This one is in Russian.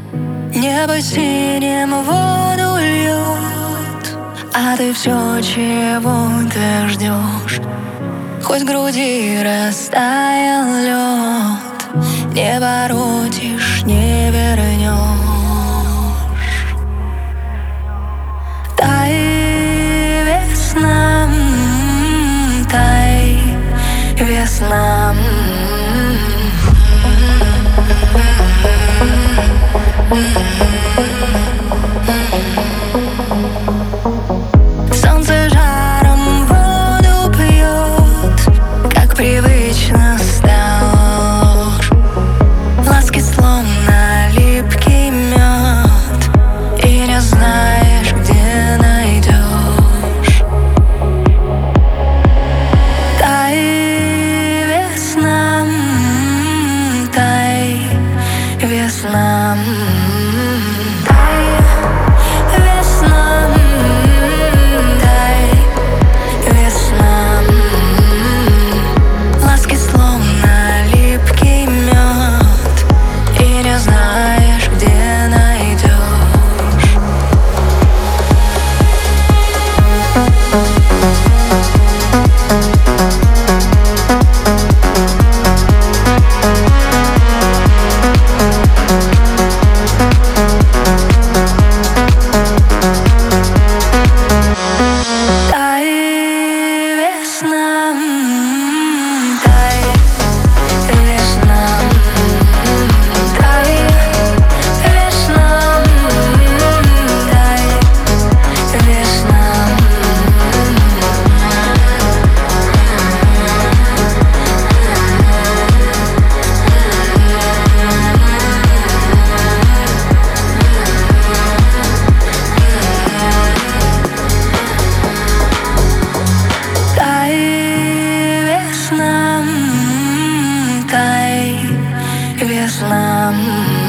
Небо синим воду льет, а ты все, чего ты ждешь. Хоть в груди растаял лед, не воротишь, не вернешь. Тай, весна, тай, весна. Солнце жаром воду пьет, как привычно стало ложь. Ласки словно липкий мед, и не знаешь, где найдешь. Тай, весна, тай, весна. Весна.